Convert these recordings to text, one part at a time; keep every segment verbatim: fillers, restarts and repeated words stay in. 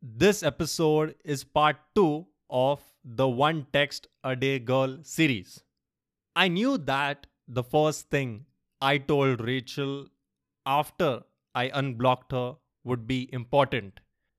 This episode is part two of the One Text a Day Girl series. I knew that the first thing I told Rachel after I unblocked her would be important.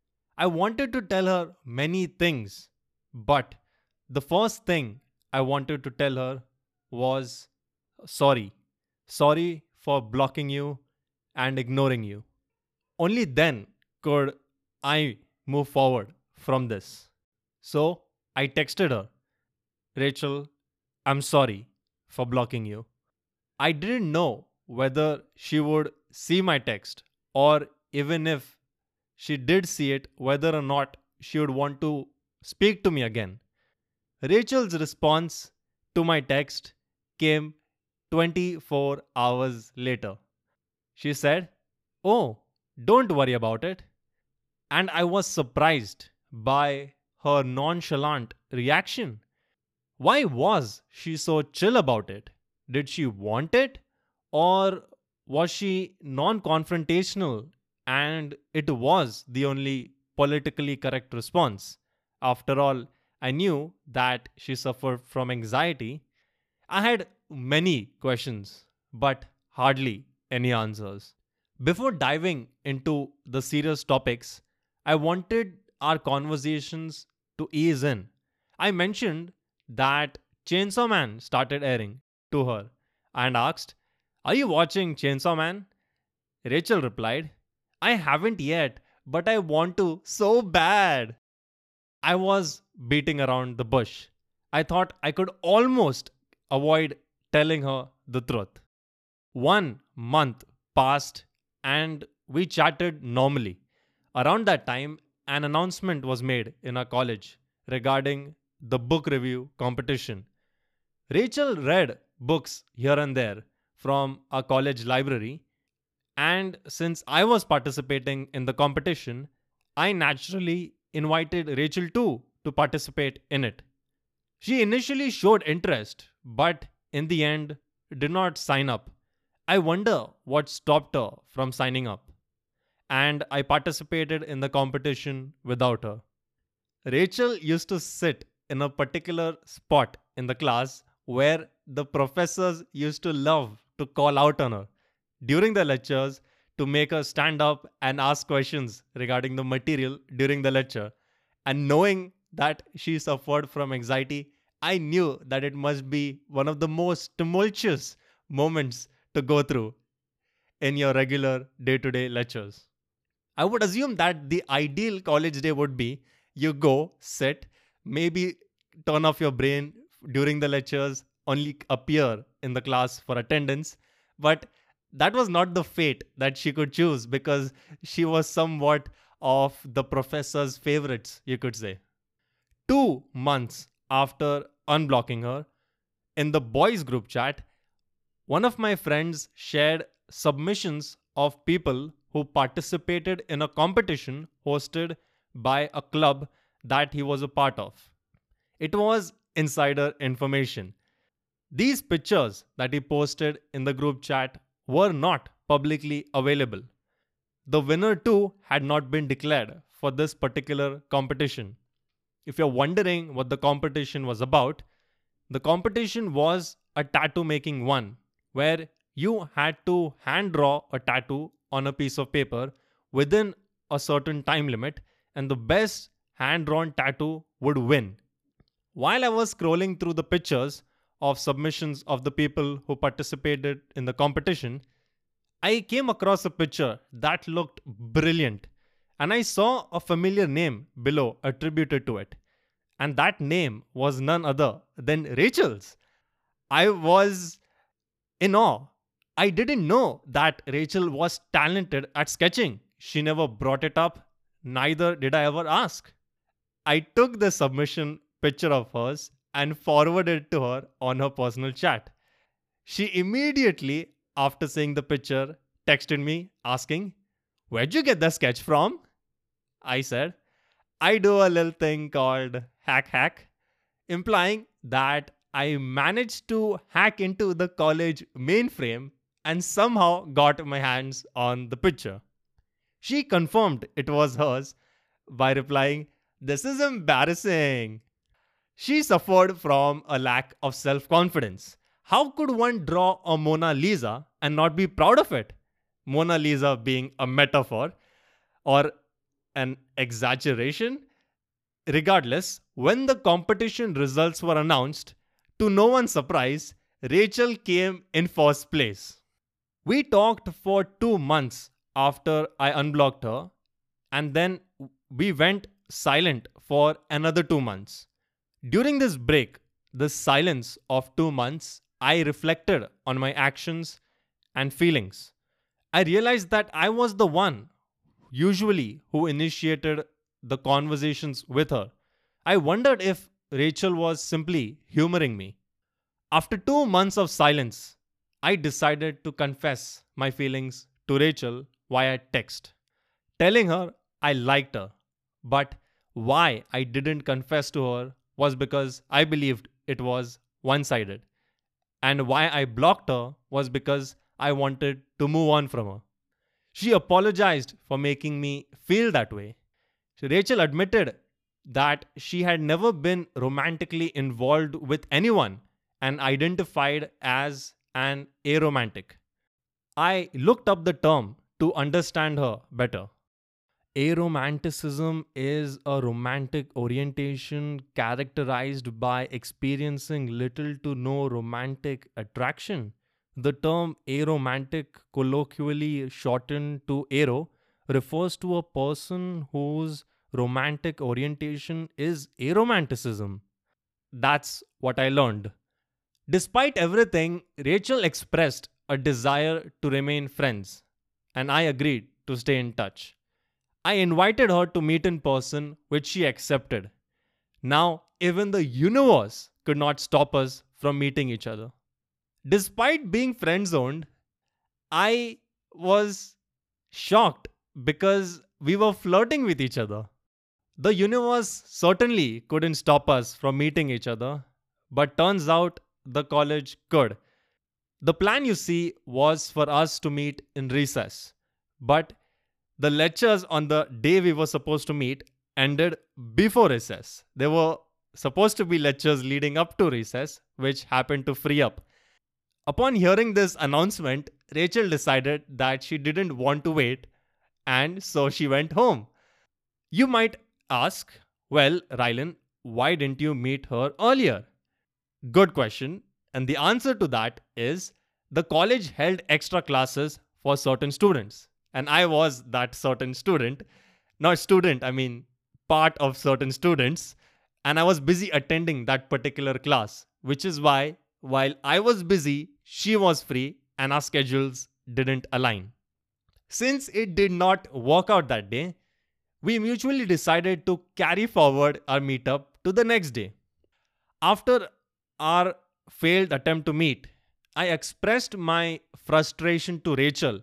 I wanted to tell her many things, but the first thing I wanted to tell her was sorry. Sorry for blocking you and ignoring you. Only then could I move forward from this. So I texted her, Rachel, I'm sorry for blocking you. I didn't know whether she would see my text or even if she did see it, whether or not she would want to speak to me again. Rachel's response to my text came twenty-four hours later. She said, Oh, don't worry about it. And I was surprised by her nonchalant reaction. Why was she so chill about it? Did she want it? Or was she non confrontational and it was the only politically correct response? After all, I knew that she suffered from anxiety. I had many questions, but hardly any answers. Before diving into the serious topics, I wanted our conversations to ease in. I mentioned that Chainsaw Man started airing to her and asked, Are you watching Chainsaw Man? Rachel replied, I haven't yet, but I want to so bad. I was beating around the bush. I thought I could almost avoid telling her the truth. One month passed and we chatted normally. Around that time, an announcement was made in our college regarding the book review competition. Rachel read books here and there from our college library, and since I was participating in the competition, I naturally invited Rachel too to participate in it. She initially showed interest, but in the end did not sign up. I wonder what stopped her from signing up, and I participated in the competition without her. Rachel used to sit in a particular spot in the class where the professors used to love to call out on her during the lectures to make her stand up and ask questions regarding the material during the lecture. And knowing that she suffered from anxiety, I knew that it must be one of the most tumultuous moments to go through in your regular day to day lectures. I would assume that the ideal college day would be you go, sit, maybe turn off your brain during the lectures, only appear in the class for attendance. But that was not the fate that she could choose because she was somewhat of the professor's favorites, you could say. Two months after unblocking her, in the boys' group chat, one of my friends shared submissions of people who participated in a competition hosted by a club that he was a part of. It was insider information. These pictures that he posted in the group chat were not publicly available. The winner too had not been declared for this particular competition. If you're wondering what the competition was about, the competition was a tattoo making one where you had to hand draw a tattoo on a piece of paper within a certain time limit, and the best hand drawn tattoo would win. While I was scrolling through the pictures of submissions of the people who participated in the competition, I came across a picture that looked brilliant, and I saw a familiar name below attributed to it. And that name was none other than Rachel's. I was in awe. I didn't know that Rachel was talented at sketching. She never brought it up, neither did I ever ask. I took the submission picture of hers and forwarded it to her on her personal chat. She immediately, after seeing the picture, texted me asking, Where'd you get the sketch from? I said, I do a little thing called hack hack, implying that I managed to hack into the college mainframe and somehow got my hands on the picture. She confirmed it was hers, by replying, "This is embarrassing." She suffered from a lack of self confidence. How could one draw a Mona Lisa and not be proud of it? Mona Lisa being a metaphor or an exaggeration? Regardless, when the competition results were announced, to no one's surprise, Rachel came in first place. We talked for two months after I unblocked her, and then we went silent for another two months. During this break, this silence of two months, I reflected on my actions and feelings. I realized that I was the one, usually, who initiated the conversations with her. I wondered if Rachel was simply humoring me. After two months of silence, I decided to confess my feelings to Rachel via text, telling her I liked her. But why I didn't confess to her was because I believed it was one sided. And why I blocked her was because I wanted to move on from her. She apologized for making me feel that way. Rachel admitted that she had never been romantically involved with anyone and identified as an aromantic. I looked up the term to understand her better. Aromanticism is a romantic orientation characterized by experiencing little to no romantic attraction. The term aromantic, colloquially shortened to aro, refers to a person whose romantic orientation is aromanticism. That's what I learned. Despite everything, Rachel expressed a desire to remain friends, and I agreed to stay in touch. I invited her to meet in person, which she accepted. Now, even the universe could not stop us from meeting each other. Despite being friend zoned, I was shocked because we were flirting with each other. The universe certainly couldn't stop us from meeting each other, but turns out the college could. The plan, you see, was for us to meet in recess, but the lectures on the day we were supposed to meet ended before recess. There were supposed to be lectures leading up to recess, which happened to free up. Upon hearing this announcement, Rachel decided that she didn't want to wait, and so she went home. You might ask, well, Rylan, why didn't you meet her earlier? Good question. And the answer to that is the college held extra classes for certain students. And I was that certain student. Not student, I mean part of certain students. And I was busy attending that particular class, which is why while I was busy, she was free and our schedules didn't align. Since it did not work out that day, we mutually decided to carry forward our meetup to the next day. After our failed attempt to meet, I expressed my frustration to Rachel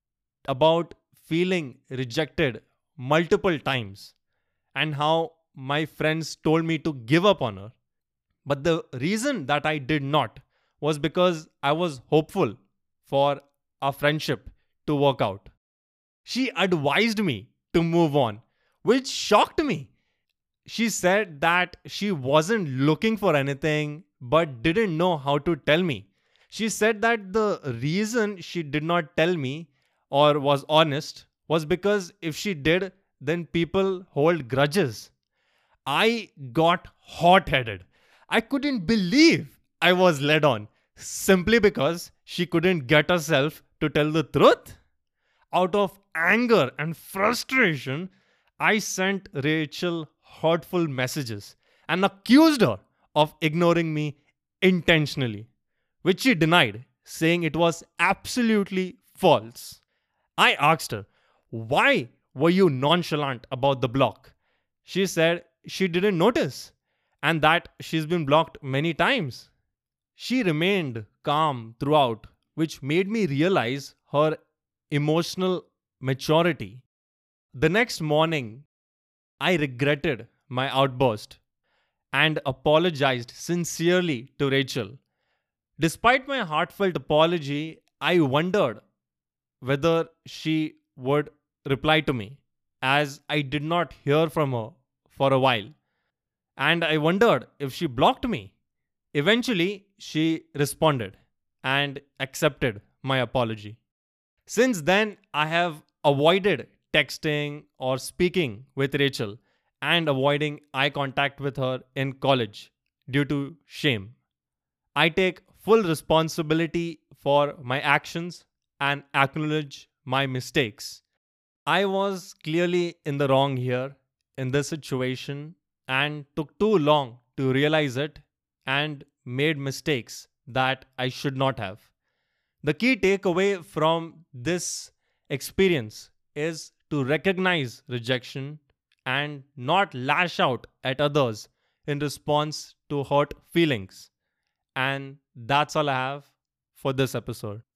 about feeling rejected multiple times and how my friends told me to give up on her. But the reason that I did not was because I was hopeful for our friendship to work out. She advised me to move on, which shocked me. She said that she wasn't looking for anything but didn't know how to tell me. She said that the reason she did not tell me or was honest was because if she did, then people hold grudges. I got hot-headed. I couldn't believe I was led on simply because she couldn't get herself to tell the truth. Out of anger and frustration, I sent Rachel hurtful messages and accused her of ignoring me intentionally, which she denied, saying it was absolutely false. I asked her, why were you nonchalant about the block? She said she didn't notice and that she's been blocked many times. She remained calm throughout, which made me realize her emotional maturity. The next morning, I regretted my outburst and apologized sincerely to Rachel. Despite my heartfelt apology, I wondered whether she would reply to me. as I did not hear from her for a while, and I wondered if she blocked me. Eventually, she responded and accepted my apology. Since then, I have avoided texting or speaking with Rachel and avoiding eye contact with her in college due to shame. I take full responsibility for my actions and acknowledge my mistakes. I was clearly in the wrong here in this situation and took too long to realize it and made mistakes that I should not have. The key takeaway from this experience is to recognize rejection and not lash out at others in response to hurt feelings. And that's all I have for this episode.